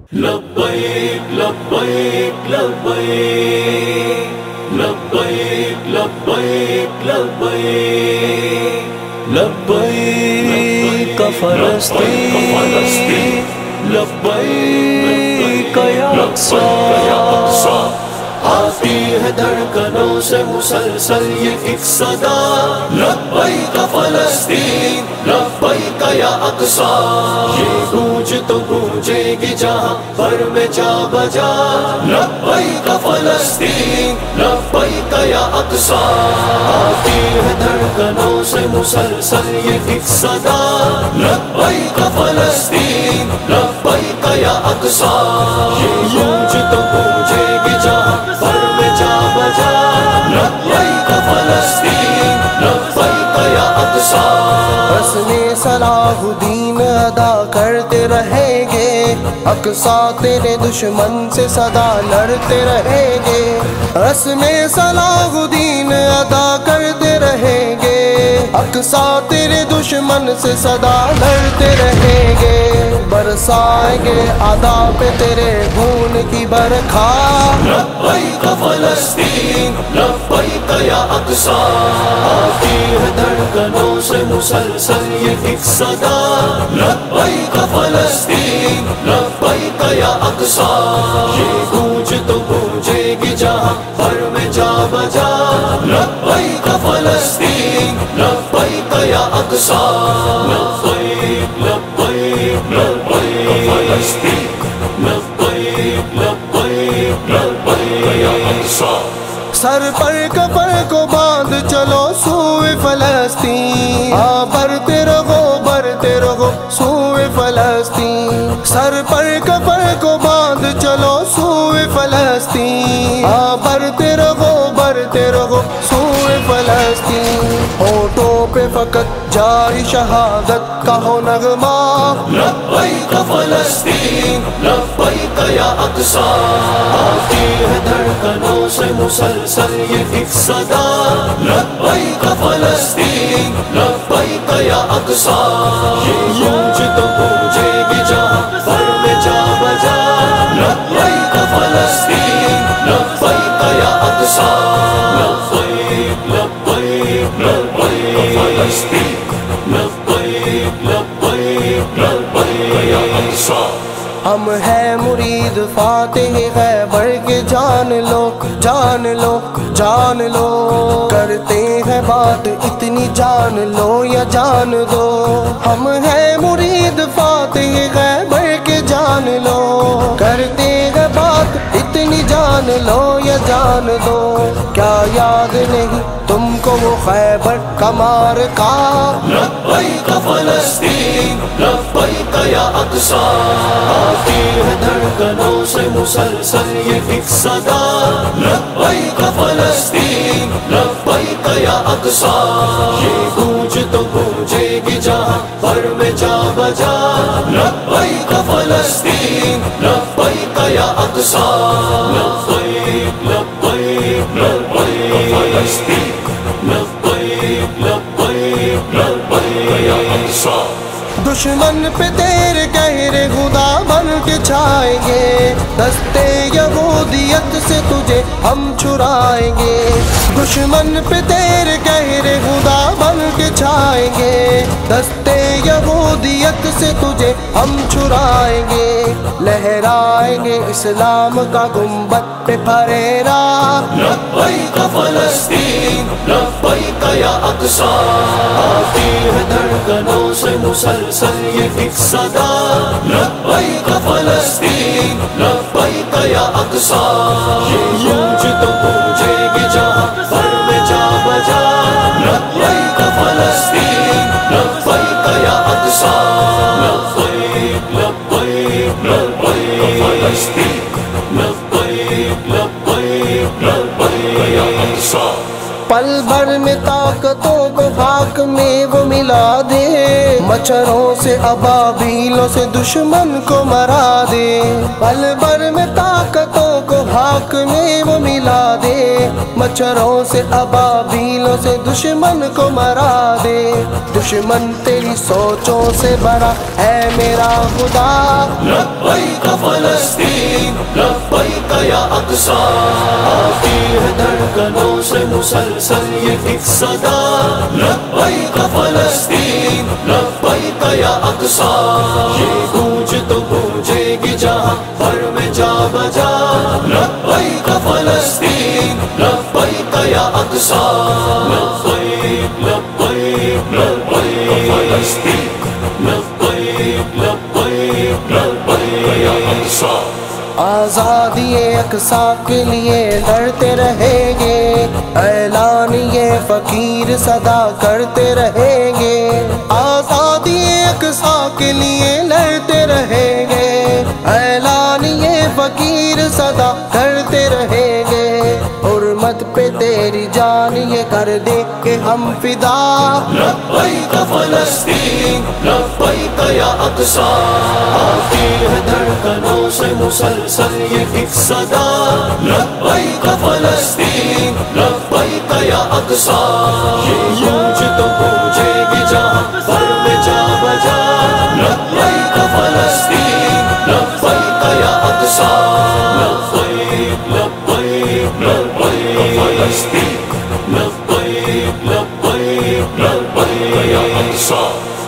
لبیک لبیک لبیک لبیک لبیک لبیک لبیک فلسطین لبیک یا اقصی آتی ہے دھڑکنوں سے مسلسل یہ ایک صدا لبیک فلسطین لبیک یا اقصی یہ گونج تو گونجے گی جہاں پر میں جا بجا لبیک فلسطین لبیک یا اقصی آتی ہے دھڑکنوں سے مسلسل یہ ایک صدا لبیک فلسطین لبیک یا اقصی یہ گونج تو گونجے گی جہاں پر میں جا بجا لبیک فلسطین لبیک یا اقصی رسم صلاح الدین ادا کرتے رہیں گے اقصی تیرے دشمن سے صدا لڑتے رہیں گے رسم صلاح الدین ادا کرتے رہیں گے اقصی تیرے دشمن سے صدا لڑتے رہیں گے برسائیں گے ادا پہ تیرے خون کی برکھا لبیک فلسطین لبیک یا اقصی آتی ہے دھڑکنوں سے مسلسل یہ ایک صدا لبیک فلسطین لبیک یا اقصی یہ گونج تو گونجے گی جہاں پر میں جا بجا لبیک فلسطین لبیک یا اقصی لبیک لبیک لبیک فلسطین لبیک لبیک لبیک یا اقصی سر پر کفر کو باندھ چلو سوئے فلسطین بڑھتے رہو سوئے فلسطین سر پر کفر کو باندھ چلو سوئے فلسطین بڑھتے رہو سوئے فلسطین ہونٹوں پہ فقط جاری شہادت کا ہو نغمہ لبیک فلسطین لبیک یا اقصی آتی ہے دھڑکنوں سے مسلسل یہ ایک صدا لبیک فلسطین لبیک یا اقصی یہ گونج تو گونجے گی جہاں پر میں جا بجا لبیک فلسطین لبیک یا اقصی لبیک لبیک لبیک فلسطین لبیک لبیک لبیک یا اقصی ہم ہیں مرید فاتح خیبر کے جان لو کرتے ہیں بات اتنی جان لو یا جان دو ہم ہیں مرید فاتح خیبر کے جان لو کرتے ہیں بات اتنی جان لو یا جان دو کیا یاد نہیں تم کو وہ خیبر کا معرکہ لبیک فلسطین لبیک یا اقصی آتی ہے دھڑکنوں سے مسلسل یہ ایک صدا لبیک فلسطین لبیک یا اقصی یہ گونج تو گونجے گی جہاں پر میں جا بجا لبیک فلسطین لبیک یا اقصی لبیک لبیک لبیک فلسطین لبیک لبیک لبیک یا اقصی دشمن پہ تیرے گہرے خدا بن کے چھائیں گے دستے یہودیت سے تجھے ہم چھڑائیں گے دشمن پہ تیرے گہرے خدا بن کے چھائیں گے دستے یہودیت سے تجھے ہم چھڑائیں گے لہرائیں گے اسلام کا گنبد پہ پھریرا لبیک فلسطین لبیک یا اقصی آتی ہے دھڑکنوں سے مسلسل یہ ایک صدا لبیک فلسطین لبیک یا اقصی یہ گونج تو گونجے گی جہاں پر میں جا بجا لبیک فلسطین لبیک یا اقصی لبیک لبیک لبیک فلسطین لبیک لبیک لبیک یا اقصی پل بھر میں طاقتوں کو خاک میں وہ ملا دے مچھروں سے ابابیلوں سے دشمن کو مرا دے پل بھر میں طاقتوں کو خاک میں وہ ملا دے، مچھروں سے ابابیلوں سے دشمن کو مرا دے، دشمن تیری سوچوں سے بڑا ہے میرا خدا۔ لبیک فلسطین لبیک یا اقصی، آتی ہے دھڑکنوں سے مسلسل یہ ایک صدا، لبیک فلسطین لبیک یا اقصی، یہ گونج تو گونجے گی جہاں پر میں جا بجا، لبیک فلسطین لبیک یا اقصی، لبیک لبیک لبیک فلسطین لبیک لبیک لبیک یا اقصی۔ آزادی اقصیٰ کے لیے لڑتے رہیں گے، اعلان یہ فقیر صدا کرتے رہیں گے، آزادی اقصیٰ کے لیے لڑتے رہیں گے، اعلان یہ فقیر صدا کرتے رہیں گے، حرمت پہ تیری جان یہ کر دے کہ ہم فدا۔ لبیک فلسطین لبیک یا اقصی، آتی ہے دھڑکنوں سے مسلسل یہ ایک صدا، لبیک فلسطین لبیک یا اقصی، یہ گونج تو گونجے گی جہاں پر میں جا بجا، لبیک فلسطین لبیک یا اقصی، لبیک لبیک لبیک فلسطین لبیک لبیک لبیک یا اقصی۔